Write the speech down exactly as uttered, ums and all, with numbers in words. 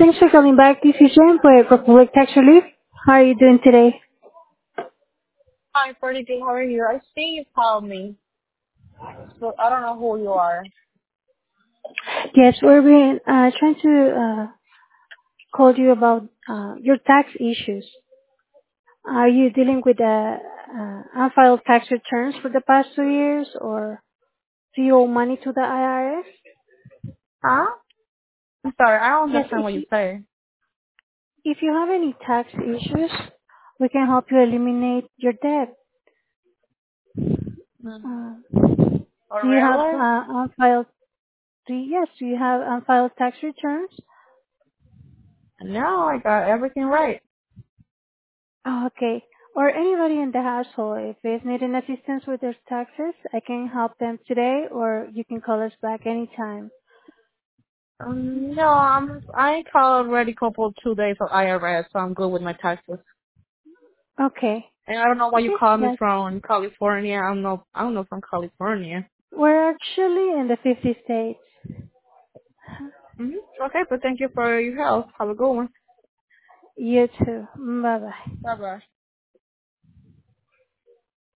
Thanks for calling back. This is Jen for Republic Tax Relief. How are you doing today? Hi, pretty good. How are you? I see you called me, but I don't know who you are. Yes, we're been, uh, trying to uh, call you about uh, your tax issues. Are you dealing with uh, uh, unfiled tax returns for the past two years, or do you owe money to the I R S? Huh? I'm sorry, I don't Yes, understand if what you you, say. if you have any tax issues, we can help you eliminate your debt. Mm. Uh, Oh, do you have really? uh, unfiled? Do you, yes, do you have unfiled tax returns? No, I got everything right. Oh, okay. Or anybody in the household, if is needing assistance with their taxes, I can help them today, or you can call us back anytime. Um, no, I'm. I called already couple two days of I R S, so I'm good with my taxes. Okay. And I don't know why you Okay. called me Yes. from California. I'm no. I don't know from California. We're actually in the fifty states. Mm-hmm. Okay, but thank you for your help. Have a good one. You too. Bye bye. Bye bye.